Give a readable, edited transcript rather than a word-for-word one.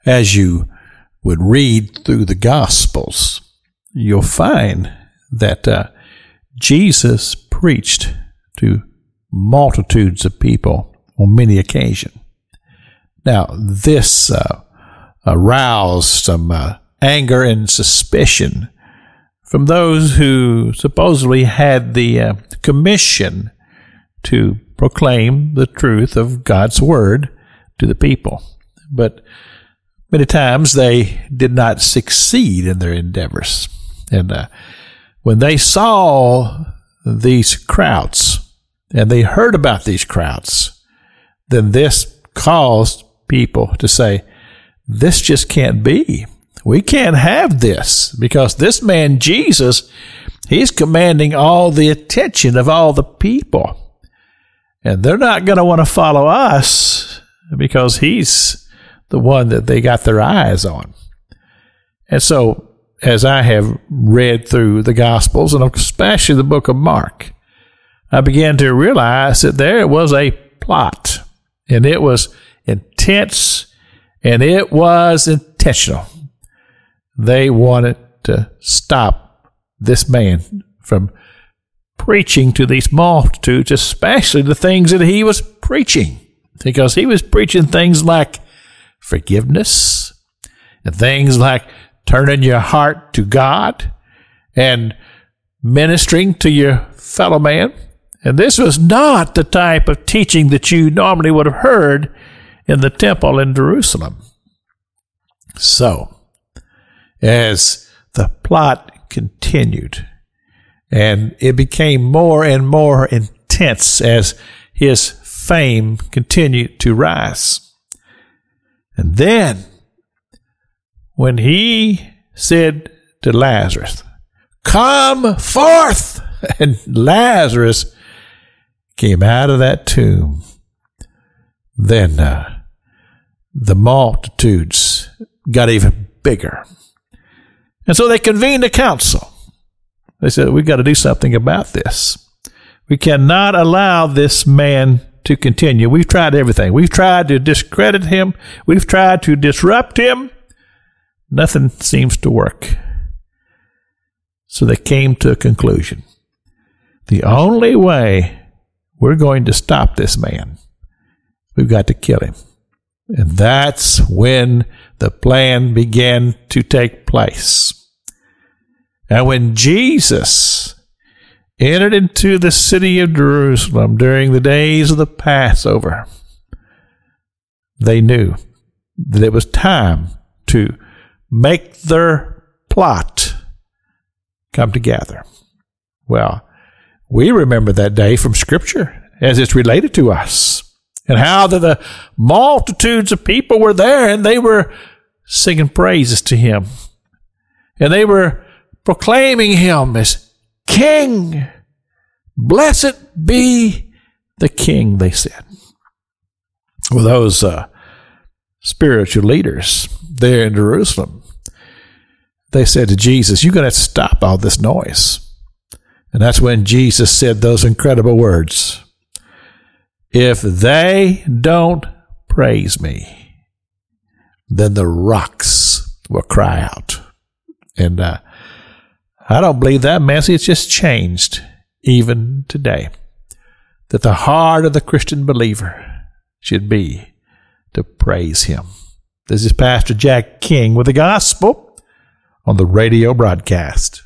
As you would read through the Gospels, you'll find that Jesus preached to multitudes of people on many occasions. Now, this aroused some anger and suspicion from those who supposedly had the commission to proclaim the truth of God's Word to the people. But many times they did not succeed in their endeavors. And when they saw these crowds and they heard about these crowds, then this caused people to say, this just can't be. We can't have this, because this man Jesus, he's commanding all the attention of all the people. And they're not going to want to follow us because he's the one that they got their eyes on. And so, as I have read through the Gospels, and especially the book of Mark, I began to realize that there was a plot, and it was intense, and it was intentional. They wanted to stop this man from preaching to these multitudes, especially the things that he was preaching, because he was preaching things like forgiveness and things like turning your heart to God and ministering to your fellow man. And this was not the type of teaching that you normally would have heard in the temple in Jerusalem. So, as the plot continued, and it became more and more intense as his fame continued to rise. And then, when he said to Lazarus, "Come forth," and Lazarus came out of that tomb, then the multitudes got even bigger. And so they convened a council. They said, we've got to do something about this. We cannot allow this man to continue. We've tried everything. We've tried to discredit him. We've tried to disrupt him. Nothing seems to work. So they came to a conclusion. The only way we're going to stop this man, we've got to kill him. And that's when the plan began to take place. And when Jesus entered into the city of Jerusalem during the days of the Passover, they knew that it was time to make their plot come together. Well, we remember that day from Scripture as it's related to us, and how that the multitudes of people were there, and they were singing praises to him, and they were proclaiming him as King. Blessed be the King, they said. Well, those spiritual leaders there in Jerusalem, they said to Jesus, you're going to have to stop all this noise. And that's when Jesus said those incredible words. If they don't praise me, then the rocks will cry out. And I don't believe that message has changed even today. That the heart of the Christian believer should be to praise him. This is Pastor Jack King with the gospel on the radio broadcast.